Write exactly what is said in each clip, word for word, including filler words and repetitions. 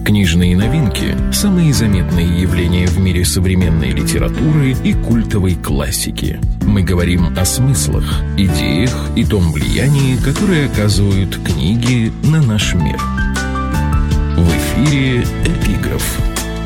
Книжные новинки – самые заметные явления в мире современной литературы и культовой классики. Мы говорим о смыслах, идеях и том влиянии, которое оказывают книги на наш мир. В эфире «Эпиграф».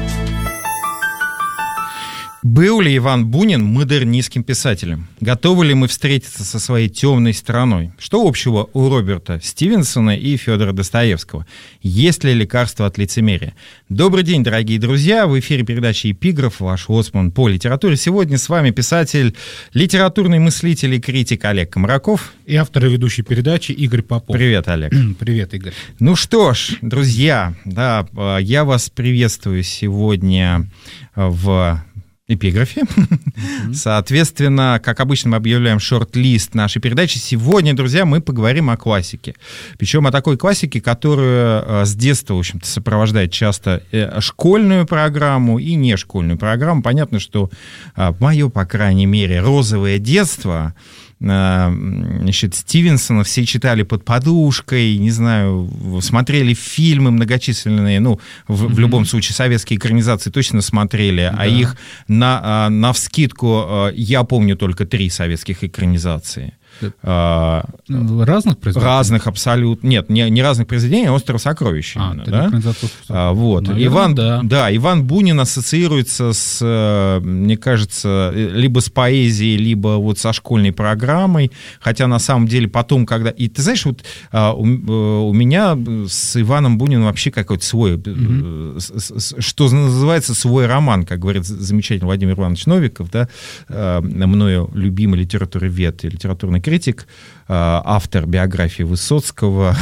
Был ли Иван Бунин модернистским писателем? Готовы ли мы встретиться со своей темной стороной? Что общего у Роберта Стивенсона и Федора Достоевского? Есть ли лекарство от лицемерия? Добрый день, дорогие друзья! В эфире передачи «Эпиграф», ваш лоцман по литературе. Сегодня с вами писатель, литературный мыслитель и критик Олег Комараков. И автор и ведущий передачи Игорь Попов. Привет, Олег. Привет, Игорь. Ну что ж, друзья, да, я вас приветствую сегодня в эпиграфе. Mm-hmm. Соответственно, как обычно, мы объявляем шорт-лист нашей передачи. Сегодня, друзья, мы поговорим о классике. Причем о такой классике, которая с детства, в общем-то, сопровождает часто школьную программу и не школьную программу. Понятно, что мое, по крайней мере, розовое детство, значит, Стивенсона все читали под подушкой, не знаю, смотрели фильмы многочисленные, ну, в, mm-hmm. в любом случае, советские экранизации точно смотрели, да. А их на, навскидку я помню только три советских экранизации. Разных произведений? Разных абсолютно. Нет, не, не разных произведений, а «Остров сокровищ». А, именно, да? А, вот. Наверное, Иван, да. да, Иван Бунин ассоциируется с, мне кажется, либо с поэзией, либо вот со школьной программой, хотя на самом деле потом, когда... И ты знаешь, вот у, у меня с Иваном Буниным вообще какой-то свой, mm-hmm. что называется, свой роман, как говорит замечательный Владимир Иванович Новиков, да, мною любимый литературовед и литературный критик, автор биографии Высоцкого.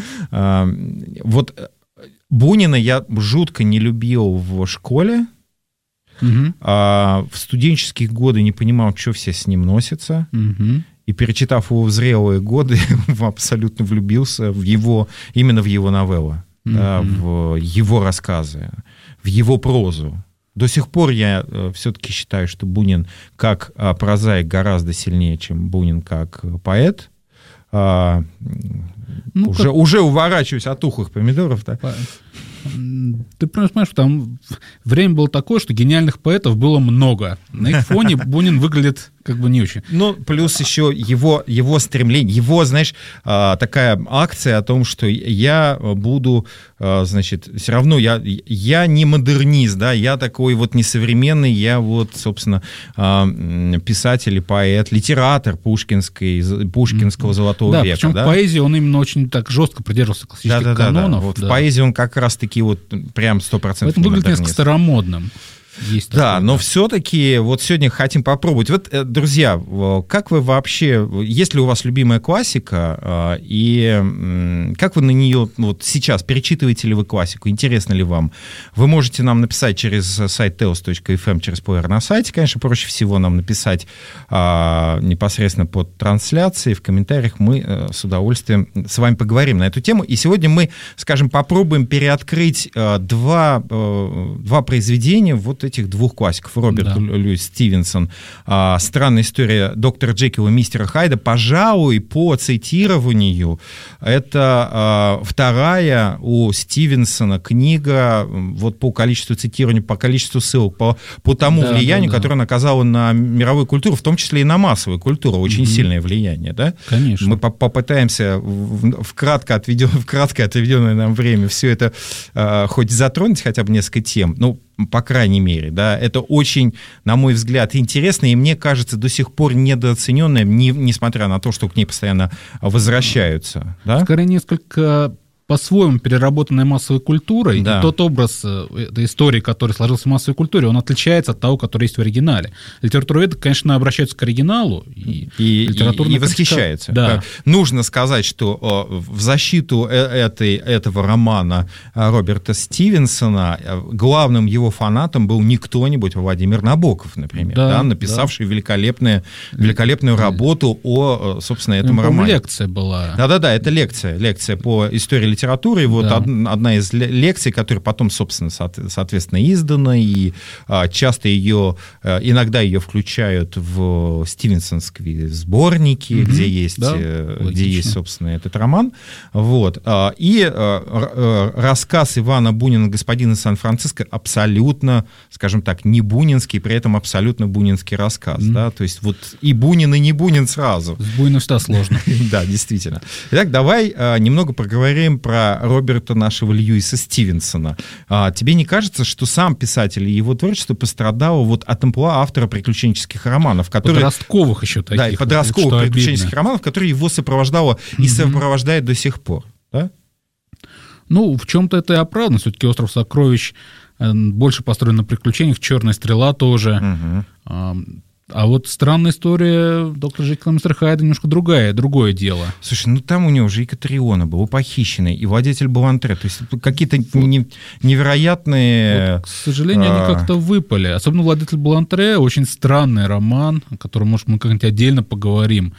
Вот Бунина я жутко не любил в школе. Угу. В студенческие годы не понимал, что все с ним носятся. Угу. И, перечитав его в зрелые годы, абсолютно влюбился в его, именно в его новеллы, угу. да, в его рассказы, в его прозу. До сих пор я э, все-таки считаю, что Бунин как э, прозаик гораздо сильнее, чем Бунин как поэт. А, ну, уже, как... уже уворачиваюсь от тухлых помидоров. Да? Ты понимаешь, что там время было такое, что гениальных поэтов было много. На их фоне Бунин выглядит как бы не очень. Ну, плюс еще его, его стремление, его, знаешь, такая акция о том, что я буду, значит, все равно я, я не модернист, да, я такой вот несовременный, я вот, собственно, писатель и поэт, литератор пушкинской, пушкинского золотого да, века. Причем да, в поэзии он именно очень так жестко придерживался классических да, да, канонов. Да, да. Вот да. В поэзии он как раз-таки вот прям сто процентов не выглядит несколько старомодным. Есть да, такое, но да. все-таки вот сегодня хотим попробовать. Вот, друзья, как вы вообще, есть ли у вас любимая классика, и как вы на нее вот сейчас, перечитываете ли вы классику, интересно ли вам? Вы можете нам написать через сайт теос точка эф эм, через плеер на сайте, конечно, проще всего нам написать а, непосредственно под трансляцией, в комментариях мы а, с удовольствием с вами поговорим на эту тему. И сегодня мы, скажем, попробуем переоткрыть а, два, а, два произведения, вот этих двух классиков. Роберт да. Льюис Стивенсон, а, «Странная история доктора Джекила и мистера Хайда». Пожалуй, по цитированию, это а, вторая у Стивенсона книга вот по количеству цитирований, по количеству ссылок, по, по тому да, влиянию, да, да. которое она оказала на мировую культуру, в том числе и на массовую культуру. Очень mm-hmm. сильное влияние. Да? Конечно. Мы попытаемся в, в, кратко отведен, в краткое отведенное нам время все это а, хоть затронуть, хотя бы несколько тем. Ну, по крайней мере, да, это очень, на мой взгляд, интересно, и мне кажется, до сих пор недооцененное, не, несмотря на то, что к ней постоянно возвращаются. Да? Скорее, несколько по-своему переработанной массовой культурой, да. И тот образ этой истории, который сложился в массовой культуре, он отличается от того, который есть в оригинале. Литературоведы, конечно, обращаются к оригиналу и, и, и, и восхищаются. Да. Нужно сказать, что в защиту этой, этого романа Роберта Стивенсона главным его фанатом был не кто-нибудь, а Владимир Набоков, например, да, да, написавший да. великолепную, великолепную работу о, собственно, этом ну, романе. Лекция была. Да-да-да, это лекция, лекция по истории литературы, и вот да. од, одна из лекций, которая потом, собственно, соответственно, издана, и а, часто ее, а, иногда ее включают в стивенсонские сборники, угу. где есть, да, где есть, собственно, этот роман. Вот. А, и а, рассказ Ивана Бунина «Господин из Сан-Франциско» абсолютно, скажем так, не бунинский, при этом абсолютно бунинский рассказ. Mm. Да? То есть вот и Бунин, и не Бунин сразу. С Буниным всегда сложно. Да, действительно. Итак, давай а, немного поговорим про Роберта нашего Льюиса Стивенсона. А, тебе не кажется, что сам писатель и его творчество пострадало вот от амплуа автора приключенческих романов, которые... Подростковых еще таких. Да, и подростковых вот, приключенческих обидно. романов, которые его сопровождало и mm-hmm. сопровождает до сих пор. Да? Ну, в чем-то это и оправдано. Все-таки «Остров сокровищ» больше построен на приключениях, «Черная стрела» тоже. Угу. А, а вот «Странная история» доктора Джекила и мистера Хайда немножко другая, другое дело. Слушай, ну там у него же и Катриона был, и Похищенный, и Владетель Балантре. То есть какие-то не, невероятные... Вот, к сожалению, а... они как-то выпали. Особенно «Владетель Балантре» очень странный роман, о котором, может, мы как-нибудь отдельно поговорим.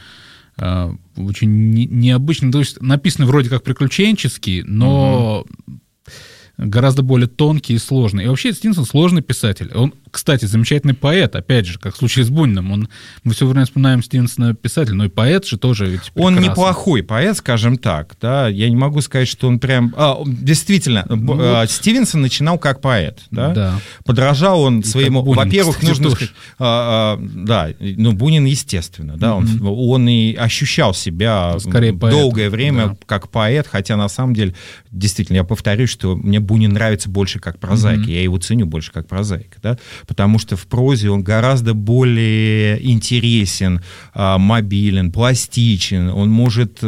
Очень не, необычный. То есть написано вроде как приключенческий, но... Угу. гораздо более тонкий и сложный. И вообще Стивенсон сложный писатель. Он, кстати, замечательный поэт, опять же, как в случае с Буниным. Он, мы все время вспоминаем Стивенсона писатель, но и поэт же тоже ведь прекрасный. Он неплохой поэт, скажем так. Да? Я не могу сказать, что он прям... А, действительно, ну, вот... Стивенсон начинал как поэт. Да? Да. Подражал он и своему... Бунин, во-первых, кстати, нужно сказать... А, а, да, ну, Бунин, естественно. Да? Mm-hmm. Он, он и ощущал себя скорее долгое поэт, время да. как поэт, хотя на самом деле, действительно, я повторюсь, что мне Бунин нравится больше как прозаик, mm-hmm. я его ценю больше как прозаик, да, потому что в прозе он гораздо более интересен, мобилен, пластичен, он может,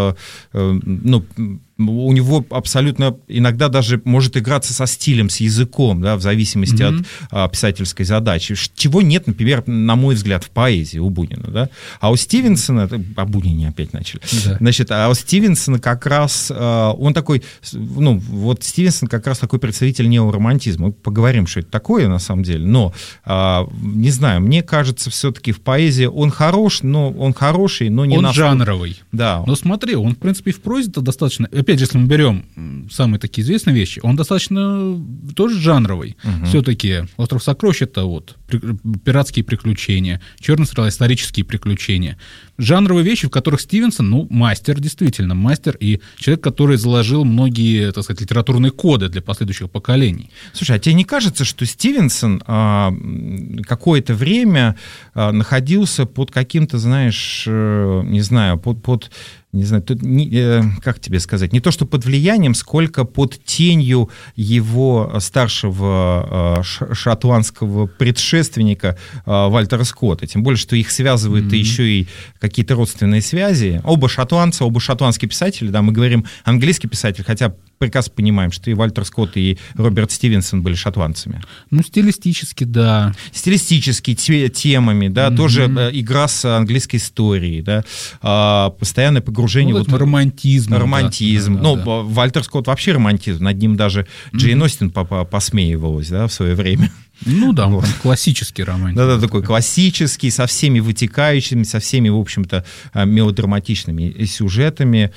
ну, у него абсолютно иногда даже может играться со стилем, с языком, да, в зависимости mm-hmm. от а, писательской задачи, чего нет, например, на мой взгляд, в поэзии у Бунина, да, а у Стивенсона, о Бунине опять начали, да. значит, а у Стивенсона как раз, а, он такой, ну, вот Стивенсон как раз такой представитель неоромантизма, мы поговорим, что это такое на самом деле, но, а, не знаю, мне кажется, все-таки в поэзии он хорош, но он хороший, но не он настолько... жанровый, да. Но смотри, он, в принципе, в прозе-то достаточно... Опять же, если мы берем самые такие известные вещи, он достаточно тоже жанровый. Угу. Все-таки «Остров сокровищ» — это вот пиратские приключения, «Черная стрела» — исторические приключения. Жанровые вещи, в которых Стивенсон, ну, мастер, действительно, мастер, и человек, который заложил многие, так сказать, литературные коды для последующих поколений. Слушай, а тебе не кажется, что Стивенсон а, какое-то время а, находился под каким-то, знаешь, а, не знаю, под... под не знаю, тут, не, э, как тебе сказать, не то что под влиянием, сколько под тенью его старшего э, шотландского предшественника э, Вальтера Скотта. Тем более, что их связывают mm-hmm. еще и какие-то родственные связи. Оба шотландца, оба шотландские писатели, да, мы говорим английский писатель, хотя прекрасно понимаем, что и Вальтер Скотт, и Роберт Стивенсон были шотландцами. Ну, стилистически, да. Стилистически, те, темами, да, mm-hmm. тоже э, игра с английской историей, да, э, постоянное погружение... Ну, вот, романтизм. Романтизм. Да, ну, да, да. Вальтер Скотт вообще романтизм, над ним даже mm-hmm. Джейн Остин посмеивалась, да, в свое время. Ну да, вот. Классический романтизм. Да-да, такой классический, со всеми вытекающими, со всеми, в общем-то, мелодраматичными сюжетами.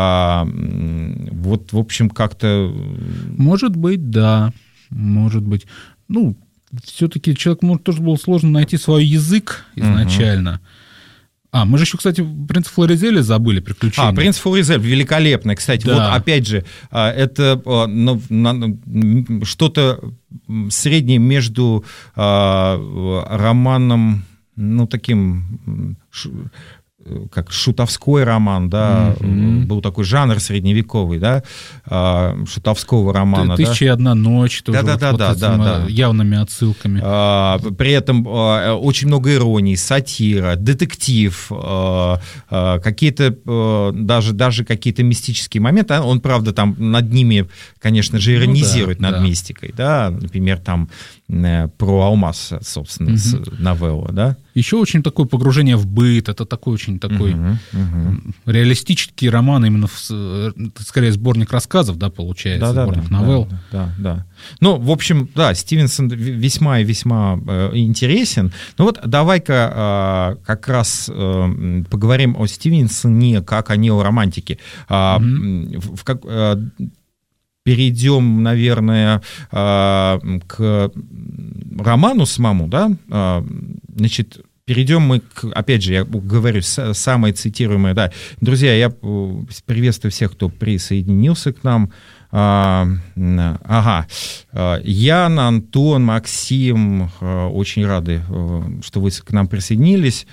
Вот, в общем, как-то... Может быть, да, может быть. Ну, все-таки человеку, может, тоже было сложно найти свой язык изначально. Угу. А, мы же еще, кстати, «Принц Флоризеля» забыли, «Приключения». А, «Принц Флоризель» великолепный. Кстати, да. вот опять же, это ну, что-то среднее между романом, ну, таким... как шутовской роман, да, mm-hmm. был такой жанр средневековый, да, шутовского романа. «Тысяча и одна ночь» тоже да, вот, да, вот да, да, да. явными отсылками. При этом очень много иронии, сатира, детектив, какие-то даже, даже какие-то мистические моменты. Он, правда, там над ними, конечно же, иронизирует, ну, да, над да. мистикой, да, например, там про алмаз, собственно, mm-hmm. новелла, да. Еще очень такое погружение в быт, это такой очень такой uh-huh, uh-huh. реалистический роман, именно в, скорее сборник рассказов, да, получается, да, сборник да, новелл. Да, да, да. Ну, в общем, да, Стивенсон весьма и весьма э, интересен. Ну вот давай-ка э, как раз э, поговорим о Стивенсоне как о неоромантике. Э, uh-huh. в, в, как, э, перейдем, наверное, э, к роману самому, да, э, значит, перейдем мы к, опять же, я говорю, самое цитируемое, да. Друзья, я приветствую всех, кто присоединился к нам. А, ага. Ян, Антон, Максим, очень рады, что вы к нам присоединились.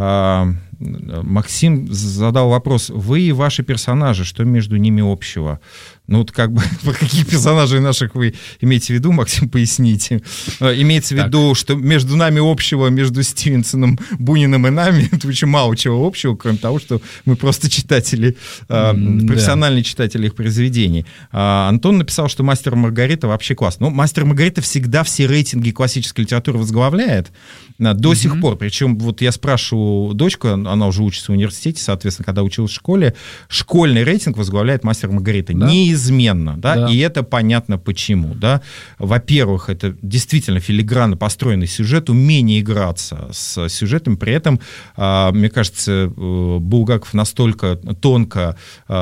Максим задал вопрос: вы и ваши персонажи, что между ними общего? Ну, вот как бы, каких персонажей наших вы имеете в виду, Максим, поясните. Имеется в виду, что между нами общего, между Стивенсоном, Буниным и нами, это очень мало чего общего, кроме того, что мы просто читатели, mm, профессиональные да. читатели их произведений. А Антон написал, что «Мастер и Маргарита» вообще класс. Ну, «Мастер и Маргарита» всегда все рейтинги классической литературы возглавляет до mm-hmm. сих пор. Причем вот я спрашиваю дочку, она уже учится в университете, соответственно, когда училась в школе, школьный рейтинг возглавляет «Мастер и Маргарита». Да? Неизменно, да? Да. И это понятно почему, да. Во-первых, это действительно филигранно построенный сюжет, умение играться с сюжетом, при этом, мне кажется, Булгаков настолько тонко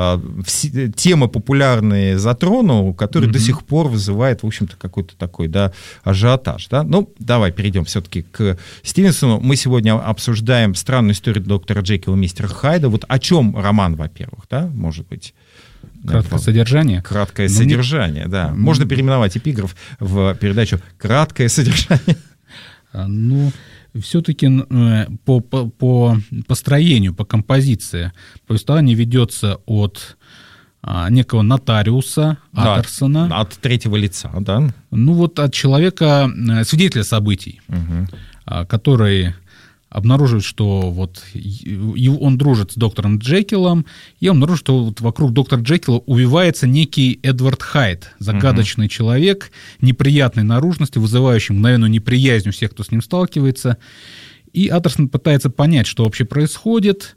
темы популярные затронул, которые mm-hmm. до сих пор вызывают, в общем-то, какой-то такой, да, ажиотаж, да. Ну, давай перейдем все-таки к Стивенсону. Мы сегодня обсуждаем странную историю доктора Джекила и мистера Хайда. Вот о чем роман, во-первых, да, может быть? Краткое содержание. Краткое Но содержание, мне... да. Можно переименовать эпиграф в передачу «Краткое содержание». Ну, все-таки по, по, по построению, по композиции повествование ведется от а, некого нотариуса Аттерсона. Да, от третьего лица, да. Ну, вот от человека, свидетеля событий, угу. а, который... обнаруживает, что вот он дружит с доктором Джекилом, и он обнаруживает, что вот вокруг доктора Джекила увивается некий Эдвард Хайд, загадочный uh-huh. человек, неприятной наружности, вызывающий мгновенную неприязнь у всех, кто с ним сталкивается. И Аттерсон пытается понять, что вообще происходит.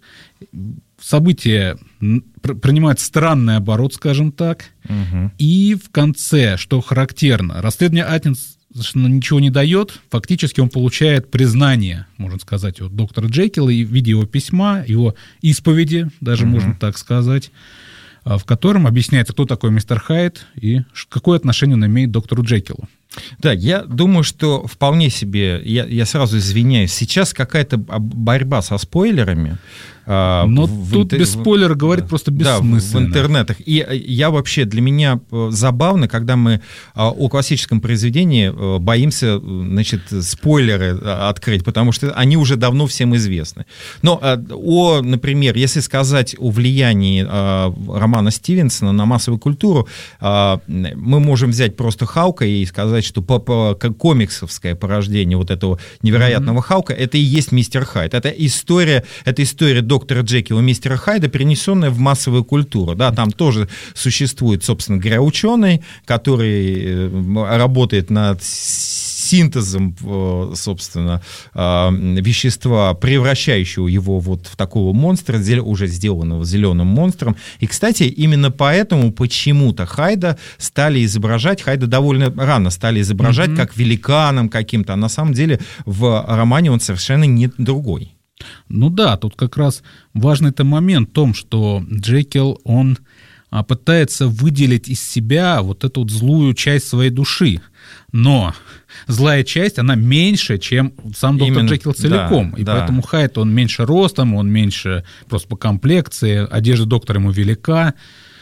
События принимают странный оборот, скажем так. Uh-huh. И в конце, что характерно, расследование Аттинс ничего не дает, фактически он получает признание, можно сказать, от доктора Джекила в виде его письма, его исповеди, даже uh-huh. можно так сказать, в котором объясняется, кто такой мистер Хайд и какое отношение он имеет к доктору Джекилу. Да, я думаю, что вполне себе, я, я сразу извиняюсь, сейчас какая-то борьба со спойлерами. Но в, тут в, без спойлера говорить да, просто бессмысленно. Да, в интернетах. И я вообще, для меня забавно, когда мы о классическом произведении боимся, значит, спойлеры открыть, потому что они уже давно всем известны. Но, о, например, если сказать о влиянии романа Стивенсона на массовую культуру, мы можем взять просто Халка и сказать, что по, по, комиксовское порождение вот этого невероятного mm-hmm. Халка, это и есть мистер Хайд. Это история, это история доктора Джекила и мистера Хайда, перенесенная в массовую культуру. Да, там тоже существует, собственно говоря, ученый, который работает над синтезом, собственно, вещества, превращающего его вот в такого монстра, уже сделанного зеленым монстром. И, кстати, именно поэтому почему-то Хайда стали изображать, Хайда довольно рано стали изображать mm-hmm. как великаном каким-то, а на самом деле в романе он совершенно не другой. Ну да, тут как раз важный-то момент в том, что Джекил, он пытается выделить из себя вот эту вот злую часть своей души, но злая часть, она меньше, чем сам доктор Именно, Джекил целиком, да, и да. поэтому Хайд, он меньше ростом, он меньше просто по комплекции, одежда доктора ему велика,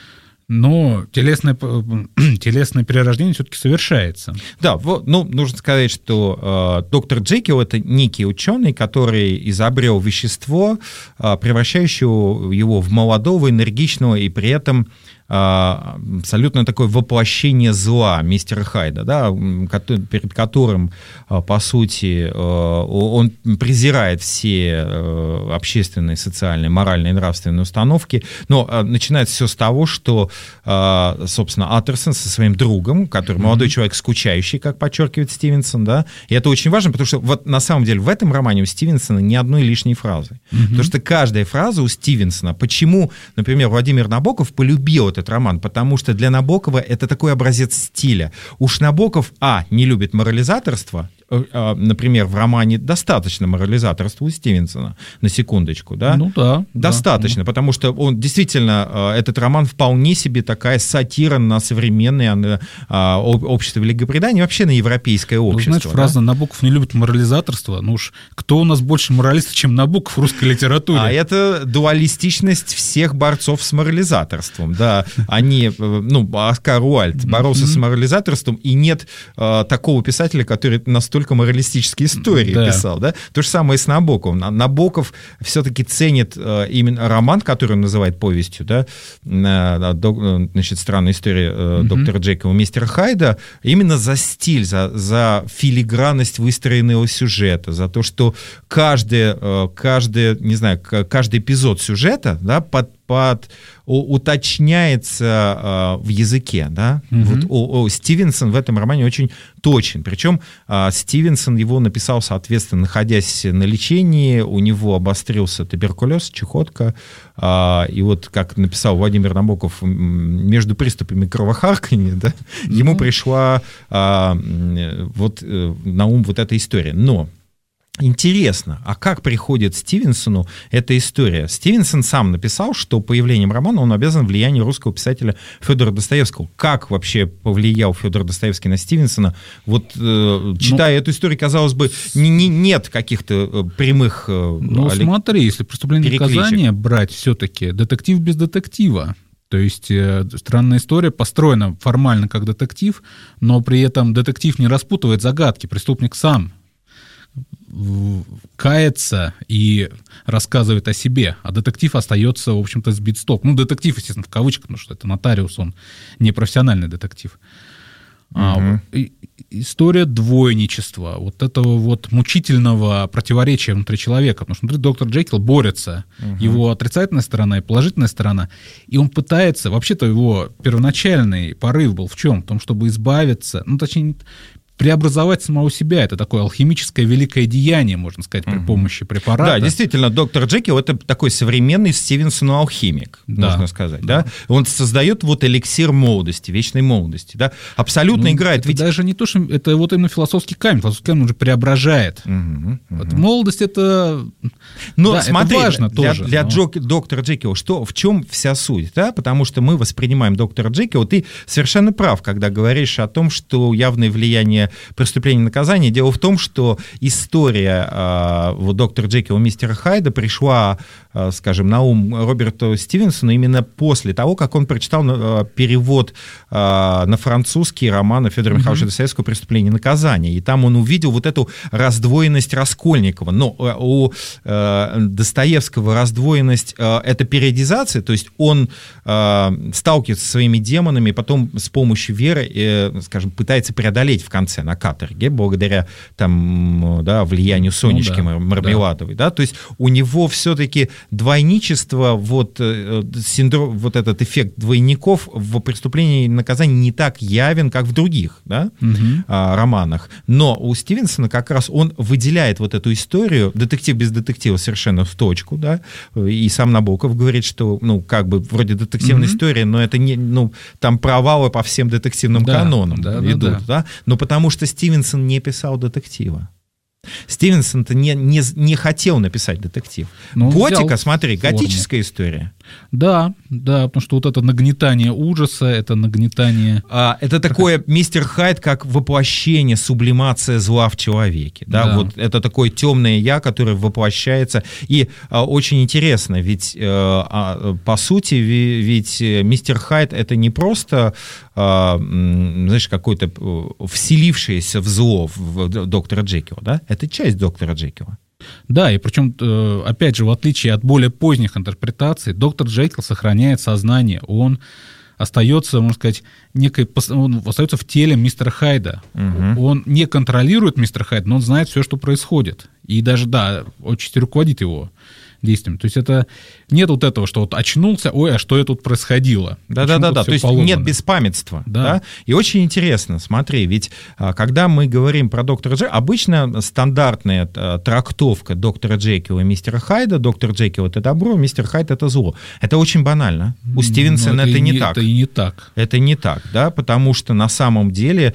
но телесное, телесное перерождение все-таки совершается. Да, вот, ну, нужно сказать, что э, доктор Джекил — это некий ученый, который изобрел вещество, э, превращающее его в молодого, энергичного и при этом абсолютно такое воплощение зла мистера Хайда, да, перед которым, по сути, он презирает все общественные, социальные, моральные и нравственные установки. Но начинается все с того, что, собственно, Аттерсон со со своим другом, который mm-hmm. молодой человек скучающий, как подчеркивает Стивенсон, да, и это очень важно, потому что вот на самом деле в этом романе у Стивенсона ни одной лишней фразы, mm-hmm. потому что каждая фраза у Стивенсона, почему, например, Владимир Набоков полюбил этот роман, потому что для Набокова это такой образец стиля. Уж Набоков, а, не любит морализаторство, например, в романе достаточно морализаторства у Стивенсона, на секундочку, да? Ну да. Достаточно, да. Потому что он действительно, этот роман вполне себе такая сатира на современное на, а, общество Великобритании, вообще на европейское общество. Ну, знаете, фраза да? «Набоков не любит морализаторство», ну уж кто у нас больше моралист, чем Набоков в русской литературе? А это дуалистичность всех борцов с морализаторством, да. Они, ну, Оскар Уайльд боролся с морализаторством, и нет а, такого писателя, который настолько только моралистические истории да. писал, да? То же самое с Набоковым. Набоков все-таки ценит э, именно роман, который он называет повестью, да, э, до, значит, «Странная история э, mm-hmm. доктора Джекила» мистера Хайда, именно за стиль, за, за филигранность выстроенного сюжета, за то, что каждый, э, каждый, не знаю, каждый эпизод сюжета, да, под под, уточняется э, в языке, да, mm-hmm. вот о, о, Стивенсон в этом романе очень точен, причем э, Стивенсон его написал, соответственно, находясь на лечении, у него обострился туберкулез, чехотка, э, и вот, как написал Владимир Набоков, между приступами кровохарканья, да, mm-hmm. ему пришла э, вот э, на ум вот эта история, но интересно, а как приходит Стивенсону эта история? Стивенсон сам написал, что появлением романа он обязан влиянию русского писателя Федора Достоевского. Как вообще повлиял Федор Достоевский на Стивенсона? Вот, э, читая ну, эту историю, казалось бы, не, не, нет каких-то прямых... Э, ну, олег... смотри, если «Преступление и наказание» брать все-таки, детектив без детектива. То есть э, странная история построена формально как детектив, но при этом детектив не распутывает загадки, преступник сам кается и рассказывает о себе, а детектив остается, в общем-то, сбит с толку. Ну, детектив, естественно, в кавычках, потому что это нотариус, он не профессиональный детектив. Угу. А, и, история двойничества, вот этого вот мучительного противоречия внутри человека, потому что внутри доктор Джекил борется, угу. его отрицательная сторона и положительная сторона, и он пытается, вообще-то его первоначальный порыв был в чем? В том, чтобы избавиться, ну, точнее, преобразовать самого себя. Это такое алхимическое великое деяние, можно сказать, при помощи препарата. Да, действительно, доктор Джекил — это такой современный Стивенсону алхимик, да, можно сказать. Да. Да? Он создает вот эликсир молодости, вечной молодости. Да? Абсолютно ну, играет. Это ведь... даже не то, что... Это вот именно философский камень. Философский камень уже преображает. Угу, угу. Вот молодость — это... Но да, смотри, это важно для, тоже. Для но... Джок, доктора Джекила что, в чем вся суть? Да? Потому что мы воспринимаем доктора Джекила. Ты совершенно прав, когда говоришь о том, что явное влияние «Преступление и наказание». Дело в том, что история э, вот, доктора Джекила и мистера Хайда пришла, э, скажем, на ум Роберту Стивенсону именно после того, как он прочитал э, перевод э, на французский романа Федора mm-hmm. Михайловича Достоевского «Преступление и наказание». И там он увидел вот эту раздвоенность Раскольникова. Но э, у э, Достоевского раздвоенность э, — это периодизация, то есть он э, сталкивается со своими демонами, потом с помощью веры, э, скажем, пытается преодолеть в конце, на каторге, благодаря там, да, влиянию Сонечки ну, да, Мармеладовой. Да. Да? То есть у него все-таки двойничество, вот, синдром, вот этот эффект двойников в «Преступлении и наказании» не так явен, как в других, да, угу. а, романах. Но у Стивенсона как раз он выделяет вот эту историю, детектив без детектива совершенно в точку, да, и сам Набоков говорит, что, ну, как бы вроде детективная угу. история, но это не, ну, там провалы по всем детективным да, канонам да, идут, да, да. Да? Но потому что Стивенсон не писал детектива. Стивенсон-то не, не, не хотел написать детектив. Но готика, смотри, форму. Готическая история. Да, да, потому что вот это нагнетание ужаса, это нагнетание... А, это такое мистер Хайд как воплощение, сублимация зла в человеке. Да? Да. Вот это такое темное я, которое воплощается. И а, очень интересно, ведь а, по сути, ведь мистер Хайд — это не просто, а, знаешь, какое-то вселившееся в зло в доктора Джекила, да? Это часть доктора Джекила. Да, и причем, опять же, в отличие от более поздних интерпретаций, доктор Джекил сохраняет сознание, он остается, можно сказать, некой, он остается в теле мистера Хайда. Угу. Он не контролирует мистера Хайда, но он знает все, что происходит. И даже, да, отчасти руководит его действием. То есть это нет вот этого, что вот очнулся, ой, а что это тут происходило? Да-да-да, то есть положено? Нет беспамятства. Да. Да? И очень интересно, смотри, ведь когда мы говорим про доктора Джекила, обычно стандартная трактовка доктора Джекила и мистера Хайда: доктор Джекил — это добро, мистер Хайд — это зло. Это очень банально. У Стивенсона это, это не, не так. Это и не так. Это не так, да, потому что на самом деле,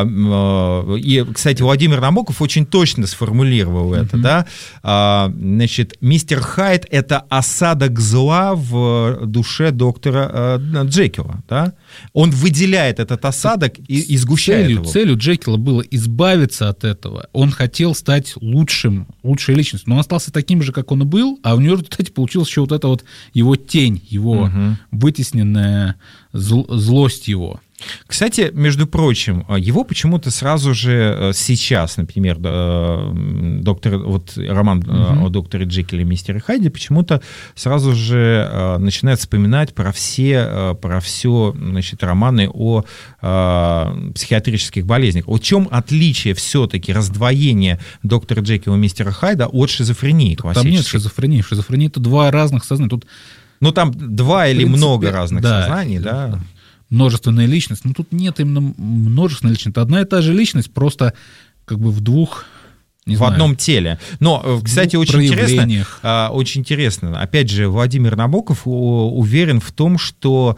и, кстати, Владимир Набоков очень точно сформулировал это, uh-huh. да, значит, мистер Хайд — это осадок зла в душе доктора Джекила, да, он выделяет этот осадок и, и сгущает целью, его. Целью Джекила было избавиться от этого, он хотел стать лучшим, лучшей личностью, но он остался таким же, как он и был, а у него в результате получилась еще вот эта вот его тень, его uh-huh. вытесненная зл, злость его. Кстати, между прочим, его почему-то сразу же сейчас, например, доктор, вот роман uh-huh. о докторе Джекиле и мистере Хайде, почему-то сразу же начинает вспоминать про все, про все, значит, романы о психиатрических болезнях. В чем отличие все-таки раздвоения доктора Джекила и мистера Хайда от шизофрении классической? Там нет шизофрении. Шизофрения — это два разных сознания. Тут, ну, там два или принципе, много разных да, сознаний, да? Множественная личность. Но тут нет именно множественной личности. Это одна и та же личность, просто как бы в двух... Не в знаю, одном теле. Но, кстати, очень интересно, очень интересно. Опять же, Владимир Набоков уверен в том, что,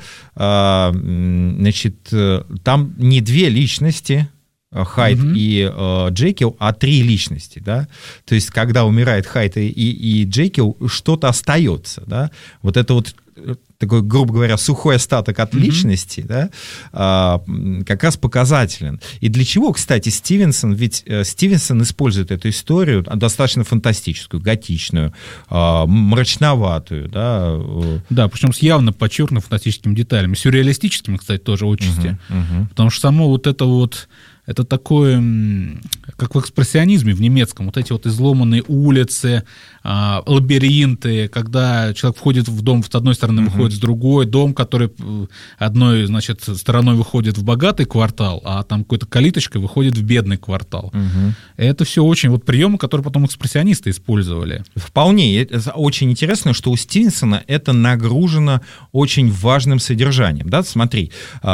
значит, там не две личности, Хайд mm-hmm. и э, Джекил, а три личности, да, то есть когда умирает Хайд и, и, и Джекил, что-то остается, да, вот это вот такой, грубо говоря, сухой остаток от mm-hmm. личности, да, а, как раз показателен. И для чего, кстати, Стивенсон, ведь Стивенсон использует эту историю достаточно фантастическую, готичную, а, мрачноватую, да. Да, причем с явно подчеркнутыми фантастическими деталями, сюрреалистическими, кстати, тоже отчасти, mm-hmm. Mm-hmm. потому что само вот это вот это такое, как в экспрессионизме в немецком, вот эти вот изломанные улицы, лабиринты, когда человек входит в дом с одной стороны, выходит uh-huh. с другой, дом, который одной, значит, стороной выходит в богатый квартал, а там какой-то калиточкой выходит в бедный квартал. Uh-huh. Это все очень вот приемы, которые потом экспрессионисты использовали. Вполне. Это очень интересно, что у Стивенсона это нагружено очень важным содержанием. Да? Смотри,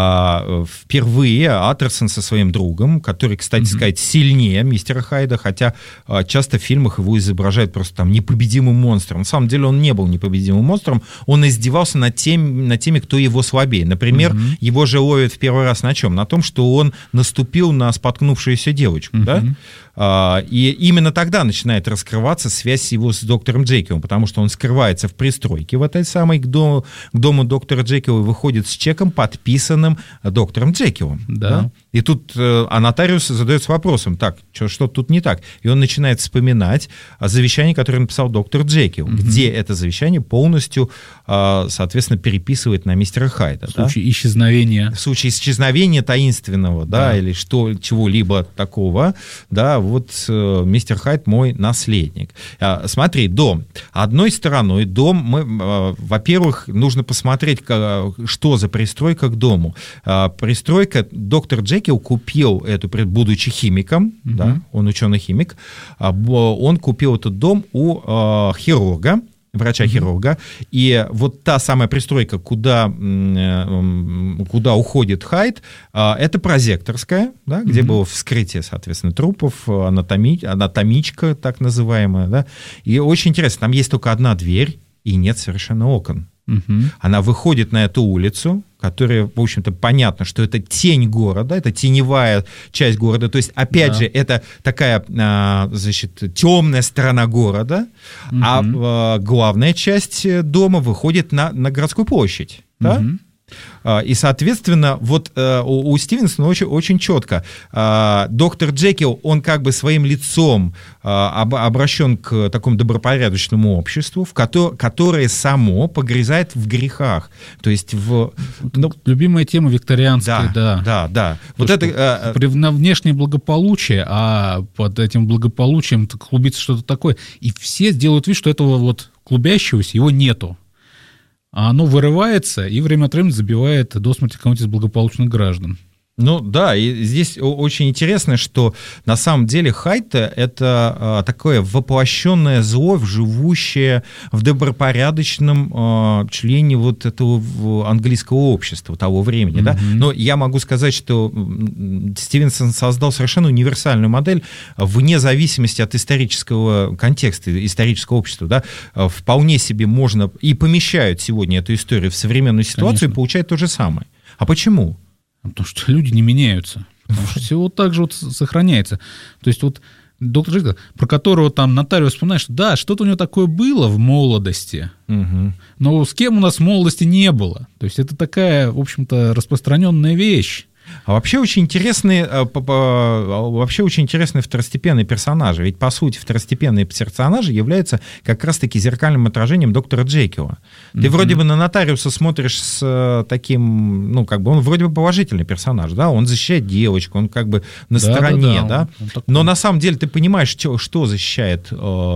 впервые Аттерсон со своим другом, который, кстати mm-hmm. сказать, сильнее мистера Хайда, хотя а, часто в фильмах его изображают просто там непобедимым монстром. На самом деле он не был непобедимым монстром, он издевался над, тем, над теми, кто его слабее. Например, mm-hmm. его же ловят в первый раз на чем? На том, что он наступил на споткнувшуюся девочку, mm-hmm. да? А, и именно тогда начинает раскрываться связь его с доктором Джекилом, потому что он скрывается в пристройке в этой самой к дому, к дому доктора Джекила и выходит с чеком, подписанным доктором Джекилом. Да. Да? И тут а нотариус задается вопросом: так, что, что тут не так? И он начинает вспоминать о завещании, которое написал доктор Джекил, mm-hmm. где это завещание полностью, соответственно, переписывает на мистера Хайда. В случае да? исчезновения. В случае исчезновения таинственного, да, да или что, чего-либо такого, да, вот мистер Хайд мой наследник. Смотри, дом. Одной стороной дом, мы, во-первых, нужно посмотреть, что за пристройка к дому. Пристройка, доктор Джекил купил эту, будучи химиком, uh-huh. да, он ученый-химик, он купил этот дом у э, хирурга, врача-хирурга, uh-huh. и вот та самая пристройка, куда, куда уходит Хайд, это прозекторская, да, где uh-huh. было вскрытие, соответственно, трупов, анатоми, анатомичка так называемая, да, и очень интересно, там есть только одна дверь и нет совершенно окон. Uh-huh. Она выходит на эту улицу, которая, в общем-то, понятно, что это тень города, это теневая часть города, то есть, опять да. же, это такая, значит, темная сторона города, uh-huh. а главная часть дома выходит на, на городскую площадь, да? Uh-huh. И, соответственно, вот у Стивенсона очень, очень четко. Доктор Джекил, он как бы своим лицом обращен к такому добропорядочному обществу, в которое, которое само погрязает в грехах. То есть в... Ну, любимая тема викторианская, да. Да, да. да. Вот это, на внешнее благополучие, а под этим благополучием клубится что-то такое. И все делают вид, что этого вот клубящегося, его нету. А оно вырывается и время от времени забивает до смерти кого-нибудь из благополучных граждан. Ну да, и здесь очень интересно, что на самом деле Хайд — это а, такое воплощенное зло, живущее в добропорядочном а, члене вот этого английского общества того времени. Mm-hmm. Да? Но я могу сказать, что Стивенсон создал совершенно универсальную модель вне зависимости от исторического контекста, исторического общества. Да? Вполне себе можно и помещают сегодня эту историю в современную ситуацию. Конечно. И получают то же самое. А почему? Потому что люди не меняются. Потому что все вот так же вот сохраняется. То есть вот доктор Джекил, про которого там нотариус вспоминает, что да, что-то у него такое было в молодости, угу. но с кем у нас в молодости не было. То есть это такая, в общем-то, распространенная вещь. А вообще очень интересные, вообще очень интересные второстепенные персонажи. Ведь, по сути, второстепенные персонажи являются как раз-таки зеркальным отражением доктора Джекила. Ты mm-hmm. вроде бы на нотариуса смотришь с таким, ну, как бы он вроде бы положительный персонаж, да, он защищает девочку, он как бы на да, стороне, да, да? Он, он но на самом деле ты понимаешь, что, что защищает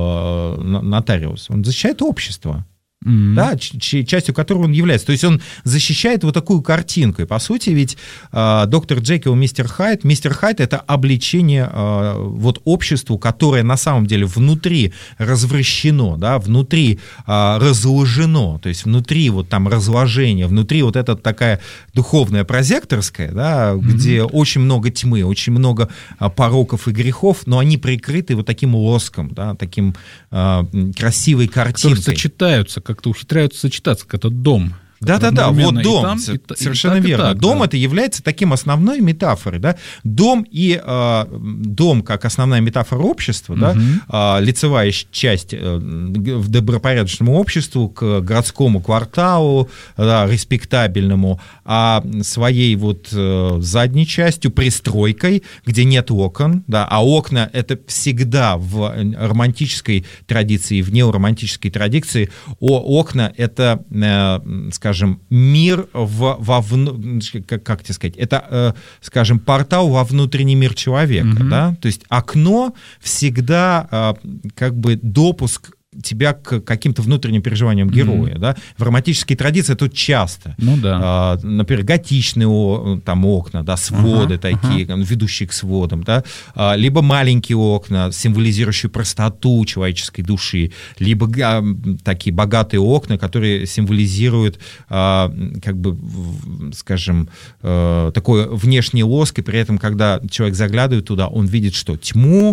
э, нотариус? Он защищает общество. Mm-hmm. Да, ч- частью которого он является. То есть он защищает вот такую картинку. И, по сути, ведь э, доктор Джекил, мистер Хайд, мистер Хайд — это обличение э, вот обществу, которое на самом деле внутри развращено, да, внутри э, разложено, то есть внутри вот там разложения, внутри вот эта такая духовная прозекторская, да, mm-hmm. где очень много тьмы, очень много э, пороков и грехов, но они прикрыты вот таким лоском, да, таким э, красивой картинкой. Которые сочетаются, как-то ухитряются сочетаться, как этот дом. Да-да-да, вот дом, там, и, совершенно и так, верно. И так, дом да. это является таким основной метафорой, да. Дом и э, дом как основная метафора общества, угу. да, э, лицевая часть э, в добропорядочному обществу, к городскому кварталу, да, респектабельному, а своей вот э, задней частью, пристройкой, где нет окон, да, а окна — это всегда в романтической традиции, в неоромантической традиции, о, окна — это, э, скажем, скажем, мир во, во как, как тебе сказать, это, э, скажем, портал во внутренний мир человека, mm-hmm. да, то есть окно всегда э, как бы допуск тебя к каким-то внутренним переживаниям героя, mm-hmm. да, в романтической традиции тут часто, ну, да. а, например, готичные там окна, да, своды uh-huh, такие, uh-huh. ведущие к сводам, да, а, либо маленькие окна, символизирующие простоту человеческой души, либо а, такие богатые окна, которые символизируют, а, как бы, скажем, а, такой внешний лоск, и при этом, когда человек заглядывает туда, он видит что? Тьму,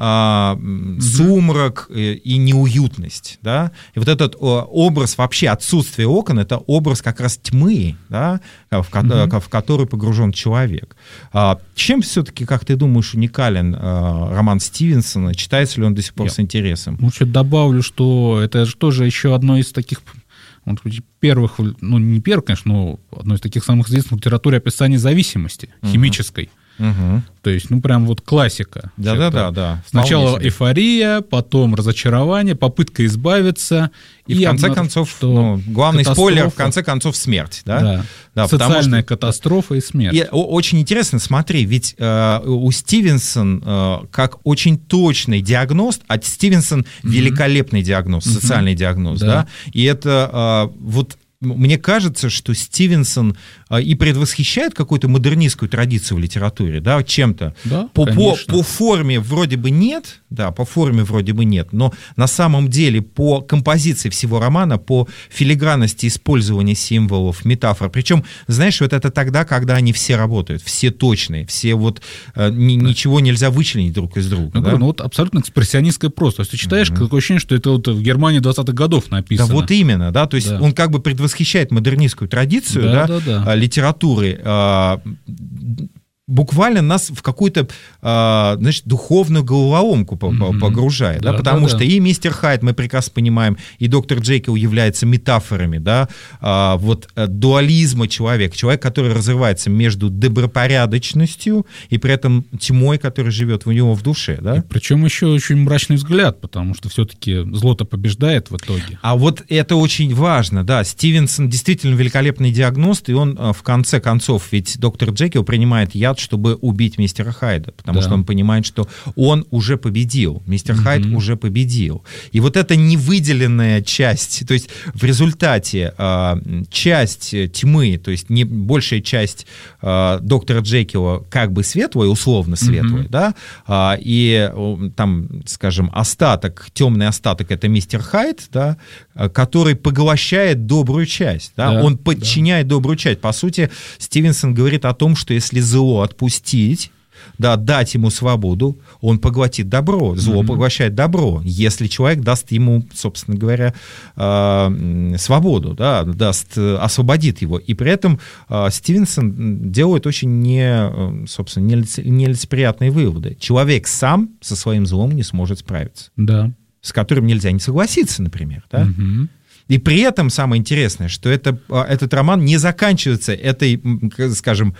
а, uh-huh. сумрак и, и неуютность. Да? И вот этот образ вообще отсутствия окон — это образ как раз тьмы, да? в, mm-hmm. в который погружен человек. А, чем все-таки, как ты думаешь, уникален а, роман Стивенсона? Читается ли он до сих пор Я, с интересом? Ну, что добавлю, что это же тоже еще одно из таких первых, ну не первых, конечно, но одно из таких самых известных в литературе описаний зависимости mm-hmm. химической. Угу. То есть, ну, прям вот классика. Да-да-да. да. Сначала эйфория, потом разочарование, попытка избавиться. И, и в конце обнар... концов, что ну, главный катастрофа. Спойлер, в конце концов, смерть. Да? Да. Да, социальная что... катастрофа и смерть. И очень интересно, смотри, ведь э, у Стивенсон э, как очень точный диагност, а Стивенсон mm-hmm. великолепный диагноз, mm-hmm. социальный диагноз. Да. Да? И это э, вот... Мне кажется, что Стивенсон и предвосхищает какую-то модернистскую традицию в литературе, да, чем-то. Да, по, по, по форме вроде бы нет, да, по форме вроде бы нет, но на самом деле по композиции всего романа, по филигранности использования символов, метафор, причем, знаешь, вот это тогда, когда они все работают, все точные, все вот э, ни, да. ничего нельзя вычленить друг из друга. Ну, да? ну вот абсолютно экспрессионистская просто. То есть ты читаешь, mm-hmm. такое ощущение, что это вот в Германии двадцатых годов написано. Да, вот именно, да, то есть да. он как бы предвосхищает восхищает модернистскую традицию да, да, да, да. литературы, буквально нас в какую-то, значит, духовную головоломку mm-hmm. погружает, да, да, потому да, что да. и мистер Хайд, мы прекрасно понимаем, и доктор Джекил являются метафорами, да, вот дуализма человека, человек, который разрывается между добропорядочностью и при этом тьмой, которая живет у него в душе, да. И причем еще очень мрачный взгляд, потому что все-таки зло-то побеждает в итоге. А вот это очень важно, да, Стивенсон действительно великолепный диагност, и он в конце концов, ведь доктор Джекил принимает яд отряд, чтобы убить мистера Хайда, потому да. что он понимает, что он уже победил, мистер mm-hmm. Хайд уже победил. И вот эта невыделенная часть, то есть в результате э, часть тьмы, то есть не большая часть э, доктора Джекила как бы светлая, условно светлая, mm-hmm. да, э, и э, там, скажем, остаток, темный остаток — это мистер Хайд, да, который поглощает добрую часть, да? Да, он подчиняет да. добрую часть. По сути, Стивенсон говорит о том, что если зло отпустить, да, дать ему свободу, он поглотит добро, зло mm-hmm. поглощает добро, если человек даст ему, собственно говоря, э, свободу, да, даст, освободит его. И при этом э, Стивенсон делает очень не, собственно, нелицеприятные выводы. Человек сам со своим злом не сможет справиться. Да. С которым нельзя не согласиться, например, да? Mm-hmm. И при этом самое интересное, что это, этот роман не заканчивается этой, скажем,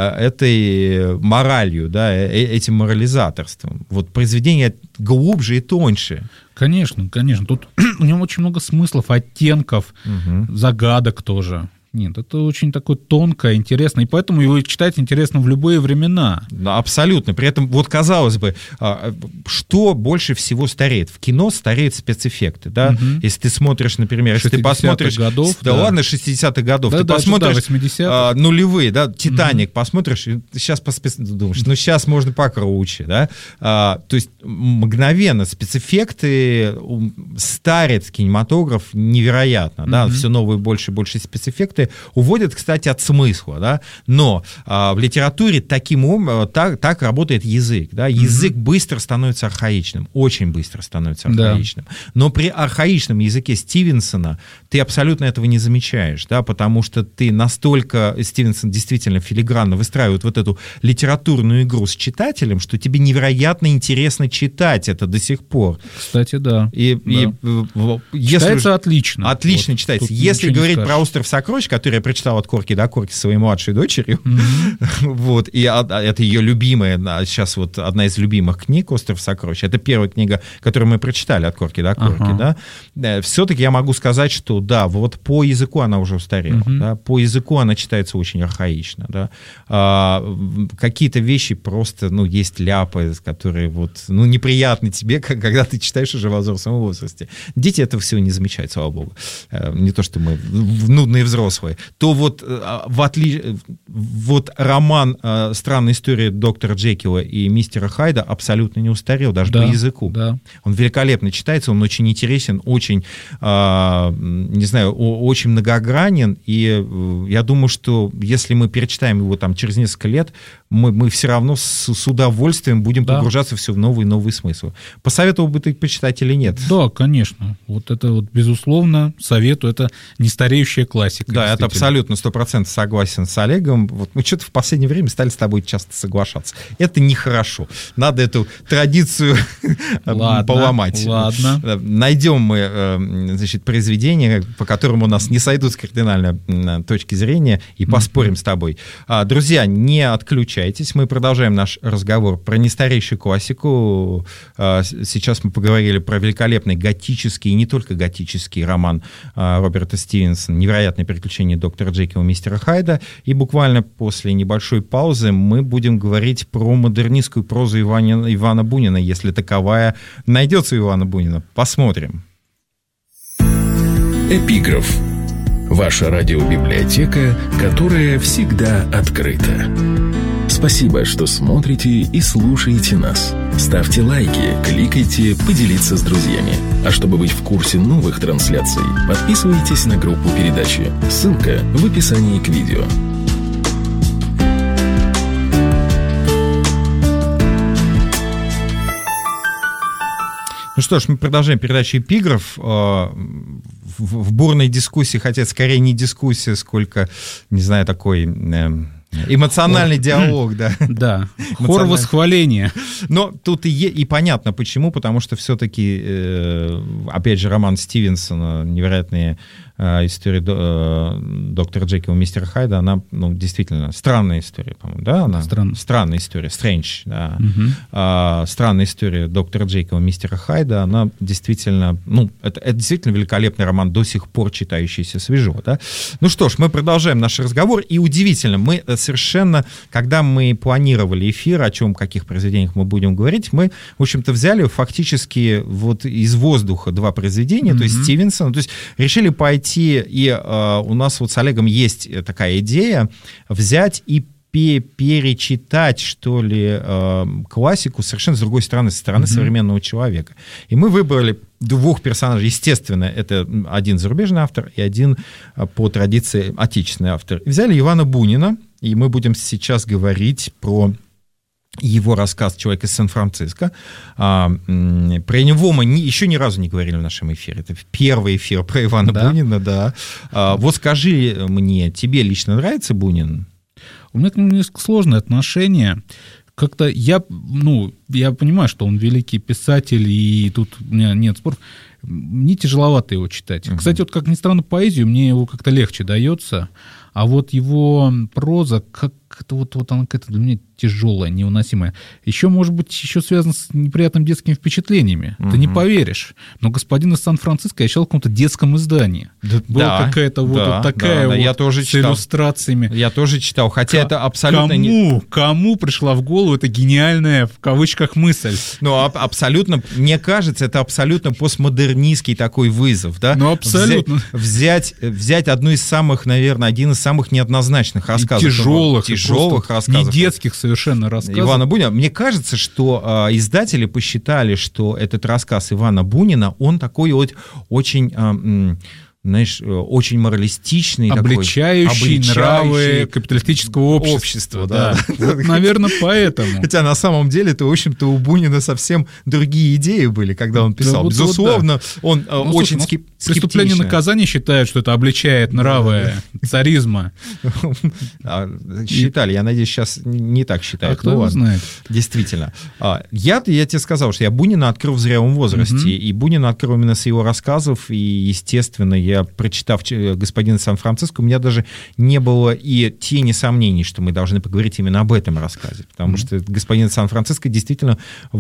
этой моралью, да, этим морализаторством. Вот произведение глубже и тоньше. Конечно, конечно. Тут у него очень много смыслов, оттенков, угу. загадок тоже. Нет, это очень такое тонкое, интересно, и поэтому его читать интересно в любые времена. Да, абсолютно. При этом, вот казалось бы, что больше всего стареет? В кино стареют спецэффекты, да? Угу. Если ты смотришь, например, если ты посмотришь... годов, да, да ладно, шестидесятых годов. Да, ты да, посмотришь да, восьмидесятых. Нулевые, да, «Титаник» угу. посмотришь, и сейчас по спец... думаешь, ну сейчас можно покруче, да? А, то есть мгновенно спецэффекты старят кинематограф невероятно, угу. да? Все новые больше и больше спецэффекты уводят, кстати, от смысла, да, но а, в литературе таким образом, так, так работает язык, да, язык mm-hmm. быстро становится архаичным, очень быстро становится архаичным, да. но при архаичном языке Стивенсона ты абсолютно этого не замечаешь, да, потому что ты настолько, Стивенсон действительно филигранно выстраивает вот эту литературную игру с читателем, что тебе невероятно интересно читать это до сих пор. Кстати, да. И, да. и, если читается отлично. Отлично вот, читается. Если говорить про «Остров сокровищ», который я прочитал от корки до корки своей младшей дочерью, mm-hmm. вот, и это ее любимая, сейчас вот одна из любимых книг «Остров сокровищ», это первая книга, которую мы прочитали от корки до корки, uh-huh. да, все-таки я могу сказать, что да, вот по языку она уже устарела, mm-hmm. да, по языку она читается очень архаично, да, а, какие-то вещи просто, ну, есть ляпы, которые вот, ну, неприятны тебе, когда ты читаешь уже в взрослом возрасте. Дети этого всего не замечают, слава богу, не то, что мы нудные взрослые. То вот, в отли... вот роман «Странная история доктора Джекила и мистера Хайда» абсолютно не устарел, даже да, по языку. Да. Он великолепно читается, он очень интересен, очень, не знаю, очень многогранен, и я думаю, что если мы перечитаем его там через несколько лет, мы, мы все равно с, с удовольствием будем да. погружаться все в новые и новые смыслы. Посоветовал бы ты почитать или нет? Да, конечно. Вот это вот, безусловно, советую. Это не стареющая классика. Да, это абсолютно сто процентов согласен с Олегом. Вот мы что-то в последнее время стали с тобой часто соглашаться. Это нехорошо. Надо эту традицию ладно, поломать. Ладно. Найдем мы, значит, произведение, по которому у нас не сойдут с кардинальной точки зрения, и поспорим mm-hmm. с тобой. Друзья, не отключайтесь. Мы продолжаем наш разговор про нестарейшую классику. Сейчас мы поговорили про великолепный готический, и не только готический роман Роберта Стивенсона «Невероятные приключения доктора Джекила и мистера Хайда». И буквально после небольшой паузы мы будем говорить про модернистскую прозу Ивана, Ивана Бунина, если таковая найдется у Ивана Бунина. Посмотрим. Эпиграф. Ваша радиобиблиотека, которая всегда открыта. Спасибо, что смотрите и слушаете нас. Ставьте лайки, кликайте, поделиться с друзьями. А чтобы быть в курсе новых трансляций, подписывайтесь на группу передачи. Ссылка в описании к видео. Ну что ж, мы продолжаем передачу «Эпиграф». В бурной дискуссии, хотя скорее не дискуссия, сколько, не знаю, такой... Эмоциональный Хор. диалог, да. Да, хор восхваления. Но тут и, и понятно почему, потому что все-таки, э, опять же, роман Стивенсона «Невероятные история доктора Джекила и мистера Хайда, она, ну, действительно, странная история, по-моему, да? Она Стран... Странная история, Strange, да. Угу. А, странная история доктора Джекила и мистера Хайда, она действительно, ну, это, это действительно великолепный роман, до сих пор читающийся свежо, да? Ну что ж, мы продолжаем наш разговор, и удивительно, мы совершенно, когда мы планировали эфир, о чем, каких произведениях мы будем говорить, мы, в общем-то, взяли фактически вот из воздуха два произведения, mm-hmm. то есть Стивенсона, то есть решили пойти, и э, у нас вот с Олегом есть такая идея взять и перечитать, что ли, э, классику совершенно с другой стороны, со стороны mm-hmm. современного человека. И мы выбрали двух персонажей. Естественно, это один зарубежный автор и один по традиции отечественный автор. И взяли Ивана Бунина, и мы будем сейчас говорить про его рассказ «Человек из Сан-Франциско». А, про него мы ни, еще ни разу не говорили в нашем эфире. Это первый эфир про Ивана да? Бунина, да. А, вот скажи мне, тебе лично нравится Бунин? У меня к нему несколько сложное отношение. Как-то я, ну, я понимаю, что он великий писатель, и тут у меня нет споров. Мне тяжеловато его читать. Uh-huh. Кстати, вот как ни странно, поэзию мне его как-то легче дается, а вот его проза, как-то вот, вот она какая-то для меня тяжелая, невыносимая. Еще, может быть, еще связано с неприятными детскими впечатлениями. Uh-huh. Ты не поверишь, но «Господин из Сан-Франциско» я читал в каком-то детском издании. Да, Была да, какая-то вот, да, вот такая да, вот я тоже с читал. Иллюстрациями. Я тоже читал, хотя К- это абсолютно... Кому, не... кому пришла в голову эта гениальная, в кавычках, мысль? Ну, а- абсолютно, мне кажется, это абсолютно постмодернистский такой вызов, да? Ну, абсолютно. Взять, взять, взять одну из самых, наверное, один из самых неоднозначных рассказов. И тяжелых. Тяжелых рассказов. Не детских совершенно рассказов. Ивана Бунина. Мне кажется, что э, издатели посчитали, что этот рассказ Ивана Бунина, он такой вот очень... Э, знаешь, очень моралистичный, обличающий, такой, нравы обличающий капиталистического общества. общества да. Да. Вот, наверное, поэтому. Хотя на самом деле-то, в общем-то, у Бунина совсем другие идеи были, когда он писал. Да, вот, Безусловно, вот, да. он ну, очень слушай, скеп- скептичный. Преступление и наказание считают, что это обличает нравы царизма. Считали, я надеюсь, сейчас не так считают. А кто его знает? Действительно. Я тебе сказал, что я Бунина открыл в зрелом возрасте, и Бунина открыл именно с его рассказов, и, естественно, я, прочитав «Господина Сан-Франциско», у меня даже не было и тени сомнений, что мы должны поговорить именно об этом рассказе, потому mm-hmm. что «Господин Сан-Франциско» действительно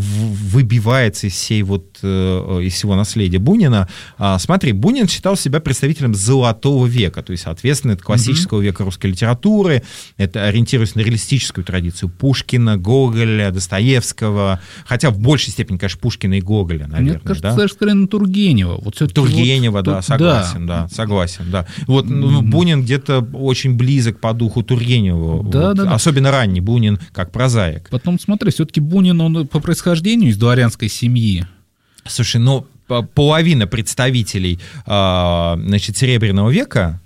выбивается из всей вот, из всего наследия Бунина. Смотри, Бунин считал себя представителем золотого века, то есть, соответственно, это классического mm-hmm. века русской литературы, это ориентируясь на реалистическую традицию Пушкина, Гоголя, Достоевского, хотя в большей степени, конечно, Пушкина и Гоголя, наверное. Мне кажется, да? даже скорее на Тургенева. Вот Тургенева, вот, да, тут, согласен, да. да, согласен, да. Вот ну, Бунин где-то очень близок по духу Тургеневу, да, вот, да, особенно да. ранний Бунин, как прозаик. Потом, смотри, все-таки Бунин, он по происхождению из дворянской семьи. Слушай, ну, половина представителей, значит, Серебряного века,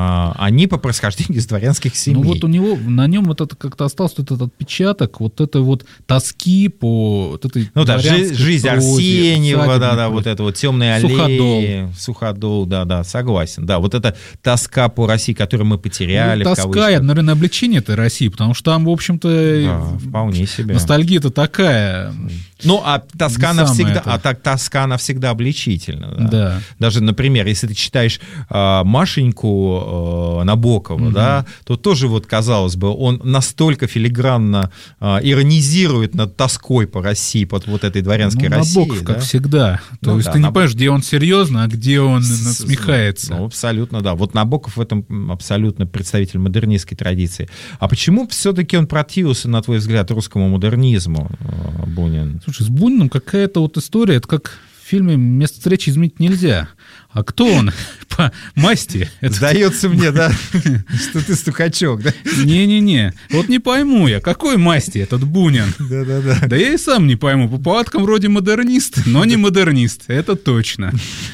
они по происхождению из дворянских семей. Ну вот у него, на нем вот это как-то остался этот отпечаток, вот этой вот тоски по вот этой ну да, жизнь Арсеньева, да, да, вот это вот темные аллеи, Суходол, Суходол, да, да, согласен, да, вот эта тоска по России, которую мы потеряли. Ну, тоска и одновременно облегчение этой России, потому что там, в общем-то, да, вполне себе. Ностальгия-то такая. Ну, а тоска навсегда, а так тоска навсегда обличительна. Да. Да. Даже, например, если ты читаешь э, Машеньку э, Набокова, угу. да, то тоже вот, казалось бы, он настолько филигранно э, иронизирует над тоской по России, под вот этой дворянской ну, России. Набоков, да? как всегда. То ну, есть да, ты не Набоков... понимаешь, где он серьезно, а где он насмехается. Ну, абсолютно, да. Вот Набоков в этом абсолютно представитель модернистской традиции. А почему все-таки он противился, на твой взгляд, русскому модернизму, Бунин? Слушай, с Буниным какая-то вот история, это как в фильме «Место встречи изменить нельзя». А кто он по масти? Сдается мне, да, что ты стукачок, да? Не-не-не, вот не пойму я, какой масти этот Бунин? Да-да-да. Да я и сам не пойму, по повадкам вроде модернист, но не модернист, это точно.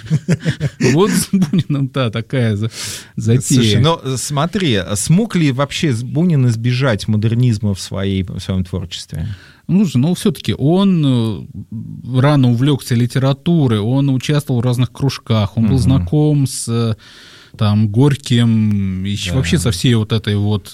Вот с Буниным, да, такая затея. Слушай, ну смотри, смог ли вообще Бунин избежать модернизма в, своей, в своем творчестве? Ну, ну, все-таки он рано увлекся литературой, он участвовал в разных кружках, он был угу. знаком с там, Горьким, и да. вообще со всей вот этой вот,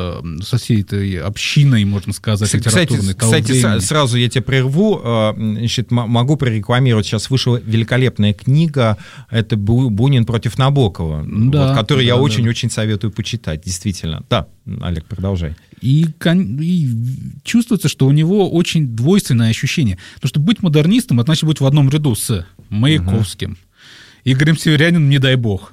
со всей этой общиной, можно сказать, литературной. Кстати, кстати сразу я тебя прерву, значит, могу прорекламировать, сейчас вышла великолепная книга, это «Бунин против Набокова», да, вот, которую да, я очень-очень да. советую почитать, действительно. Да, Олег, продолжай. И, и чувствуется, что у него очень двойственное ощущение. Потому что быть модернистом, это значит быть в одном ряду с Маяковским, угу. Игорем Северяниным, не дай бог.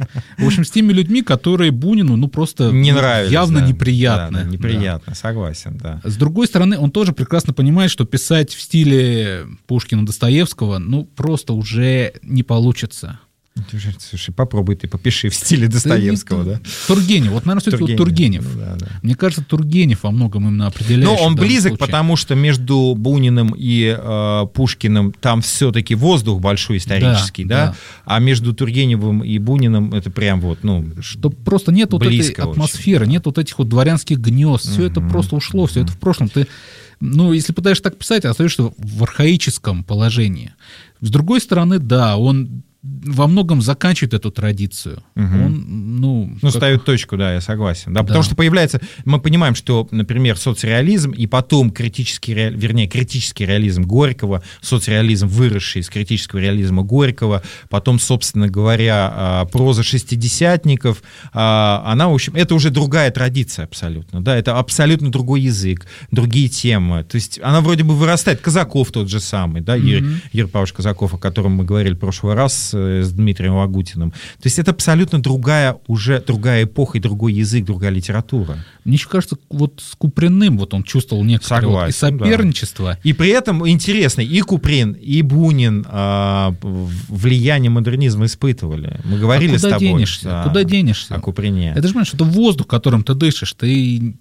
В общем, с теми людьми, которые Бунину, ну, просто не нравились, явно да. неприятны. Да, да, неприятно, да. согласен, да. С другой стороны, он тоже прекрасно понимает, что писать в стиле Пушкина, Достоевского, ну, просто уже не получится. Слушай, попробуй ты, попиши в стиле Достоевского, да? Тургенев, вот, наверное, все-таки Тургенев. Вот Тургенев. Ну, да, да. Мне кажется, Тургенев во многом именно определяет. Но он близок, случае. Потому что между Буниным и э, Пушкиным там все-таки воздух большой исторический, да, да? да? А между Тургеневым и Буниным это прям вот, ну, что просто нет вот этой атмосферы, очень. Нет вот этих вот дворянских гнезд, все угу. это просто ушло, все это в прошлом. Ты, ну, если пытаешься так писать, остаешься в архаическом положении. С другой стороны, да, он во многом заканчивает эту традицию. Угу. Он, ну, ну как... ставит точку, да, я согласен. Да, да. Потому что появляется, мы понимаем, что, например, соцреализм и потом критический, ре... вернее, критический реализм Горького, соцреализм, выросший из критического реализма Горького, потом, собственно говоря, проза шестидесятников, она, в общем, это уже другая традиция абсолютно, да, это абсолютно другой язык, другие темы. То есть она вроде бы вырастает. Казаков тот же самый, да, Юрий, mm-hmm. Юрий Павлович Казаков, о котором мы говорили в прошлый раз, с Дмитрием Лагутиным. То есть это абсолютно другая, уже другая эпоха и другой язык, другая литература. Мне кажется, вот с Куприным вот он чувствовал некоторое вот и соперничество. Да. И при этом интересно, и Куприн, и Бунин а, влияние модернизма испытывали. Мы говорили а куда с тобой. Денешься? Да, куда денешься? О Куприне. Это же, понимаешь, это воздух, которым ты дышишь. Ты,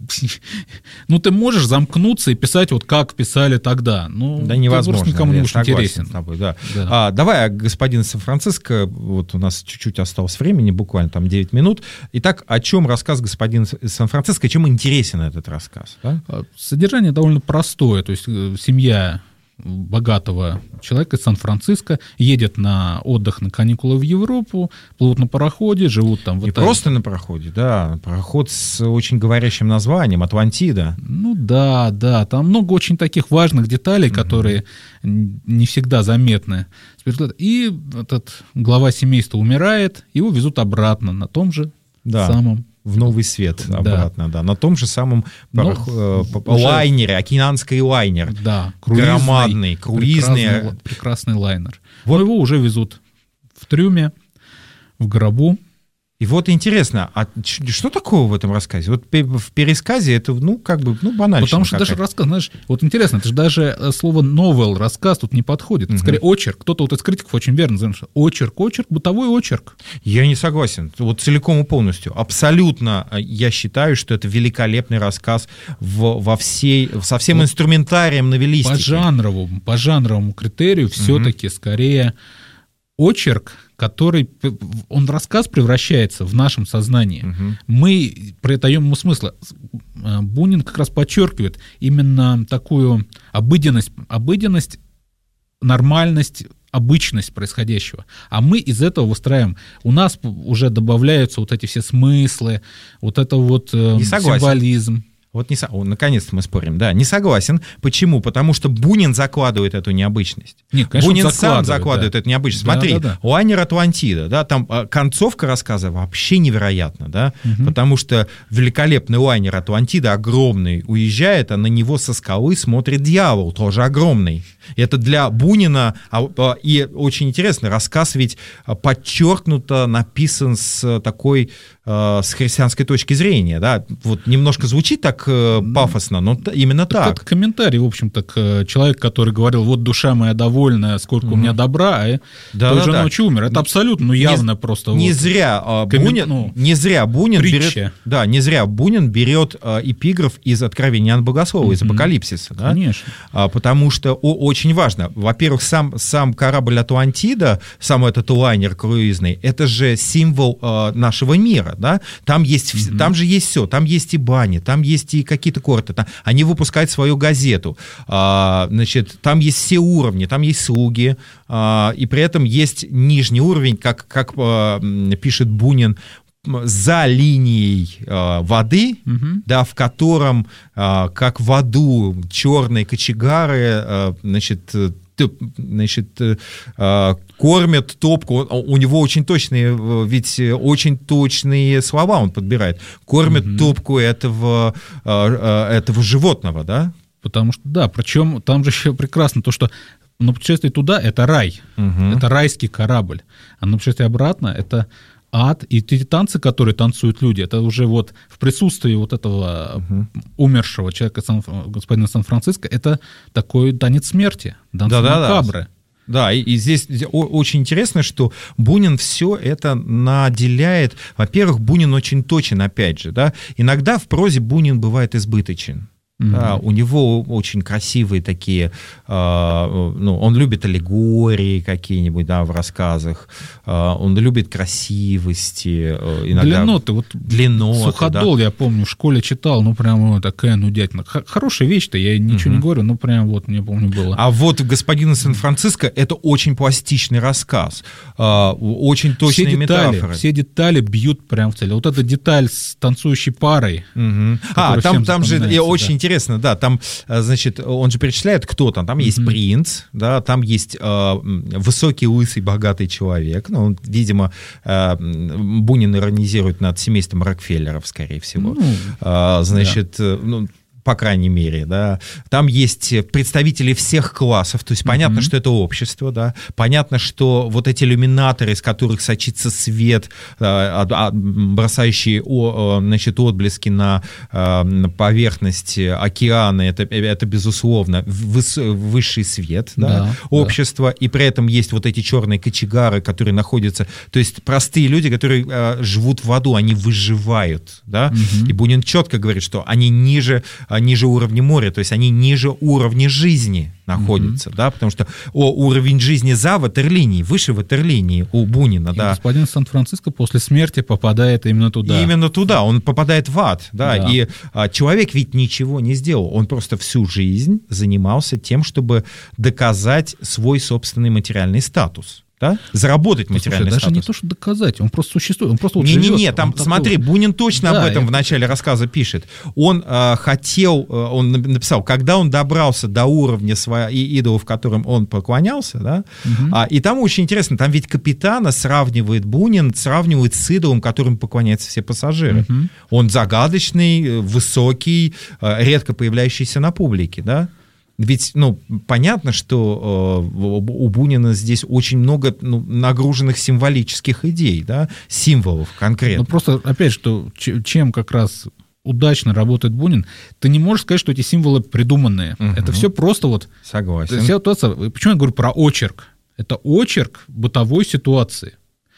ну, ты можешь замкнуться и писать вот как писали тогда. Ну, да невозможно. Ты никому не будешь интересен. С тобой, да. Да. А, давай, господин Сан-Франциско, вот у нас чуть-чуть осталось времени, буквально там девять минут. Итак, о чем рассказ господина Сан-Франциско, чем интересен этот рассказ? Да? Содержание довольно простое, то есть семья богатого человека из Сан-Франциско едет на отдых, на каникулы в Европу, плывут на пароходе, живут там в Не Италии. просто на пароходе, да, пароход с очень говорящим названием «Атлантида». Ну да, да, там много очень таких важных деталей, mm-hmm. которые не всегда заметны. И этот глава семейства умирает, его везут обратно на том же да. самом в Новый Свет обратно, да, да на том же самом парох... э, лайнере, океанский лайнер, да, круизный, громадный, круизный. Прекрасный, прекрасный лайнер. Вот. Но его уже везут в трюме, в гробу. И вот интересно, а что такого в этом рассказе? Вот в пересказе это, ну, как бы, ну, банально. Потому что какая-то. Даже рассказ, знаешь, вот интересно, это же даже слово новелл, рассказ тут не подходит. Это угу. скорее очерк. Кто-то вот из критиков очень верно знает, что очерк, очерк, бытовой очерк. Я не согласен. Вот целиком и полностью. Абсолютно я считаю, что это великолепный рассказ в, во всей, со всем вот инструментарием новеллистики. По жанровому, по жанровому критерию угу. все-таки скорее очерк, который, он в рассказ превращается в нашем сознании. Угу. Мы придаем ему смысл. Бунин как раз подчеркивает именно такую обыденность, обыденность, нормальность, обычность происходящего. А мы из этого выстраиваем. У нас уже добавляются вот эти все смыслы, вот это вот символизм. Вот не, о, наконец-то мы спорим. Да, не согласен. Почему? Потому что Бунин закладывает эту необычность. Нет, конечно, Бунин сам закладывает да. эту необычность. Да, Смотри, да, да. «Лайнер Атлантида», да, там концовка рассказа вообще невероятна, да, угу. потому что великолепный лайнер Атлантида, огромный, уезжает, а на него со скалы смотрит дьявол, тоже огромный. Это для Бунина, и очень интересно, рассказ ведь подчеркнуто написан с такой, с христианской точки зрения, да, вот немножко звучит так пафосно, но именно так. так. Это комментарий, в общем-то, к человеку, который говорил, вот душа моя довольная, сколько mm-hmm. у меня добра, а да, той же да, ночью да. умер. Это абсолютно, ну, явно не, просто... Не вот, зря Коммен... Бунин, ну, не зря Бунин берет... Да, не зря Бунин берет эпиграф из Откровения Иоанна Богослова, mm-hmm. из Апокалипсиса. Да? Конечно. Потому что о, очень важно, во-первых, сам, сам корабль Атлантида, сам этот лайнер круизный, это же символ нашего мира, да, там есть, mm-hmm. там же есть все, там есть и бани, там есть и какие-то корты, там, они выпускают свою газету, а, значит, там есть все уровни, там есть слуги, а, и при этом есть нижний уровень, как, как а, пишет Бунин, за линией э, воды, угу. да, в котором, э, как в аду, черные кочегары, э, значит, значит, э, кормят топку. У него очень точные, ведь очень точные слова он подбирает. Кормят угу. топку этого, э, этого животного, да? Потому что, да, причем там же еще прекрасно то, что на путешествие туда — это рай, угу. это райский корабль, а на путешествие обратно — это ад, и эти танцы, которые танцуют люди, это уже вот в присутствии вот этого угу. умершего человека, Сан, господина Сан-Франциско, это такой танец смерти, танец макабры. Да, и, и здесь очень интересно, что Бунин все это наделяет. Во-первых, Бунин очень точен, опять же, да. Иногда в прозе Бунин бывает избыточен. Mm-hmm. Да, у него очень красивые такие, э, ну, он любит аллегории какие-нибудь, да, в рассказах, э, он любит красивости. Э, иногда... Длинноты, вот Длинноты, Суходол, да. Я помню, в школе читал, ну, прям такая нудятина. Хорошая вещь-то, я ничего mm-hmm. не говорю, но прям вот, мне помню, было. А вот «Господин Сан-Франциско» — это очень пластичный рассказ, э, очень точные все детали, метафоры. Все детали бьют прям в цель. Вот эта деталь с танцующей парой. Mm-hmm. А, там, там же очень интересно. Интересно, да, там, значит, он же перечисляет, кто там. Там mm-hmm. есть принц, да, там есть э, высокий, лысый, богатый человек. Ну, он, видимо, э, Бунин иронизирует над семейством Рокфеллеров, скорее всего. Mm-hmm. э, значит, да. ну, по крайней мере, да. Там есть представители всех классов, то есть понятно, mm-hmm. что это общество, да. Понятно, что вот эти иллюминаторы, из которых сочится свет, бросающие, значит, отблески на поверхность океана, это, это безусловно, высший свет, да, да, общества, да. И при этом есть вот эти черные кочегары, которые находятся, то есть простые люди, которые живут в аду, они выживают, да. Mm-hmm. И Бунин четко говорит, что они ниже ниже уровня моря, то есть они ниже уровня жизни находятся, mm-hmm. да, потому что о, уровень жизни за ватерлинией, выше ватерлинии у Бунина, и да. Господин Сан-Франциско после смерти попадает именно туда. И именно туда, он попадает в ад, да, да. И а, человек ведь ничего не сделал, он просто всю жизнь занимался тем, чтобы доказать свой собственный материальный статус. Да? Заработать ну, материальный слушай, статус. Даже не то, что доказать, он просто существует, он просто вот Не-не-не, там, смотри, такой... Бунин точно да, об этом я... в начале рассказа пишет. Он э, хотел, э, он написал, когда он добрался до уровня своих идолов, которым он поклонялся, да, угу. а, и там очень интересно, там ведь капитана сравнивает Бунин, сравнивает с идолом, которым поклоняются все пассажиры. Угу. Он загадочный, высокий, э, редко появляющийся на публике, да. Ведь, ну, понятно, что э, у Бунина здесь очень много ну, нагруженных символических идей, да, символов конкретно. Ну, просто, опять же, чем как раз удачно работает Бунин, ты не можешь сказать, что эти символы придуманные. Угу. Это все просто вот... Согласен. Ситуация, почему я говорю про очерк? Это очерк бытовой ситуации.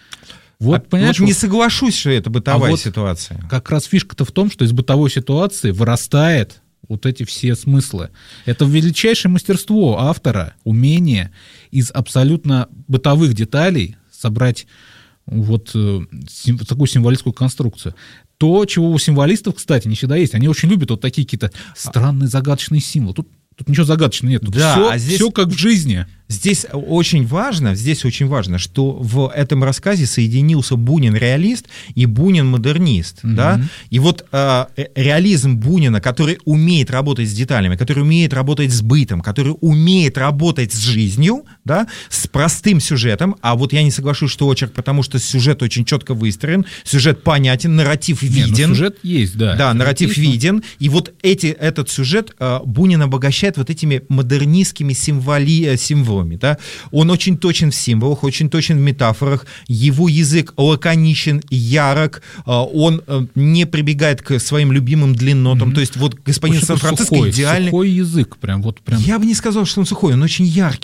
Вот, а, понимаешь, вот не соглашусь, что это бытовая а вот ситуация. Как раз фишка-то в том, что из бытовой ситуации вырастает вот эти все смыслы. Это величайшее мастерство автора, умение из абсолютно бытовых деталей собрать вот сим, такую символическую конструкцию. То, чего у символистов, кстати, не всегда есть. Они очень любят вот такие какие-то странные загадочные символы. Тут, тут ничего загадочного нет. Тут да, все, а здесь... все как в жизни. Здесь очень важно, здесь очень важно, что в этом рассказе соединился Бунин-реалист и Бунин-модернист. Mm-hmm. Да? И вот э, реализм Бунина, который умеет работать с деталями, который умеет работать с бытом, который умеет работать с жизнью, да, с простым сюжетом, а вот я не соглашусь, что очерк, потому что сюжет очень четко выстроен, сюжет понятен, нарратив виден. Не, ну сюжет есть, да. Да, нарратив есть, виден. Но... И вот эти, этот сюжет э, Бунин обогащает вот этими модернистскими символи, символами. Да? Он очень точен в символах, очень точен в метафорах, его язык лаконичен, ярок, он не прибегает к своим любимым длиннотам, mm-hmm. то есть вот господин Сан-Франциско идеальный... Сухой язык, прям вот прям... Я бы не сказал, что он сухой, он очень яркий.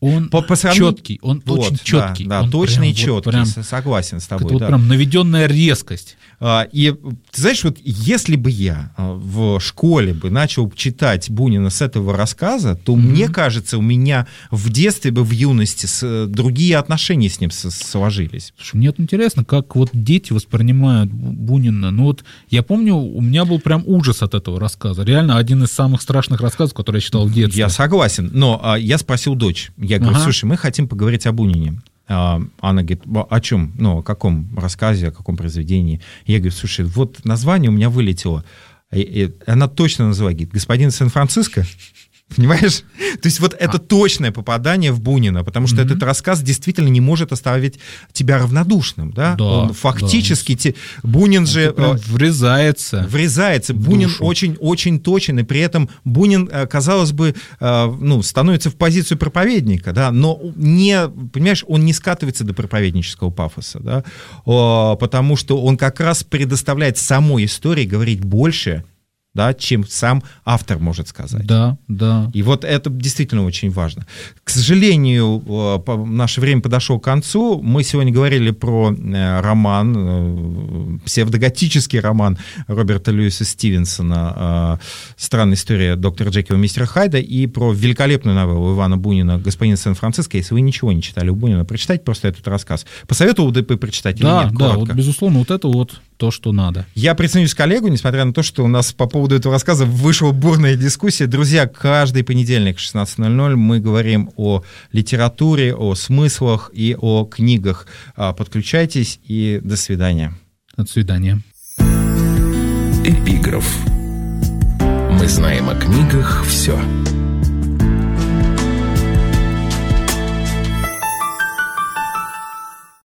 Он по, по сравнению... четкий, он вот, очень четкий. Да, да, точный и четкий, вот согласен с тобой. Это да. вот прям наведенная резкость. А, и ты знаешь, вот если бы я в школе бы начал читать Бунина с этого рассказа, то mm-hmm. мне кажется, у меня в детстве бы, в юности с, другие отношения с ним сложились. Слушай, мне интересно, как вот дети воспринимают Бунина. Ну вот я помню, у меня был прям ужас от этого рассказа. Реально один из самых страшных рассказов, который я читал в детстве. Я согласен, но а, я спросил дочь. Я говорю, ага. слушай, мы хотим поговорить о Бунине. А, она говорит, о чем? Ну, о каком рассказе, о каком произведении? Я говорю, слушай, вот название у меня вылетело. И, и она точно называет, говорит, «Господин Сан-Франциско». Понимаешь? То есть вот а. это точное попадание в Бунина, потому что mm-hmm. этот рассказ действительно не может оставить тебя равнодушным. Да? Да, Он фактически... Да. Те, Бунин же... Врезается. Врезается. Бунин очень-очень точен, и при этом Бунин, казалось бы, ну, становится в позицию проповедника, да? Но не, понимаешь, он не скатывается до проповеднического пафоса, да? Потому что он как раз предоставляет самой истории говорить больше, да, чем сам автор может сказать. Да, да. И вот это действительно очень важно. К сожалению, наше время подошло к концу. Мы сегодня говорили про роман, псевдоготический роман Роберта Льюиса Стивенсона «Странная история доктора Джекила и мистера Хайда» и про великолепную новеллу Ивана Бунина «Господин Сан-Франциско». Если вы ничего не читали у Бунина, прочитайте просто этот рассказ. Посоветовал бы прочитать да, или нет? Да, вот, безусловно, вот это вот то, что надо. Я присоединюсь к коллегу, несмотря на то, что у нас по поводу этого рассказа вышла бурная дискуссия. Друзья, каждый понедельник в шестнадцать ноль ноль мы говорим о литературе, о смыслах и о книгах. Подключайтесь и до свидания. До свидания. Эпиграф. Мы знаем о книгах все.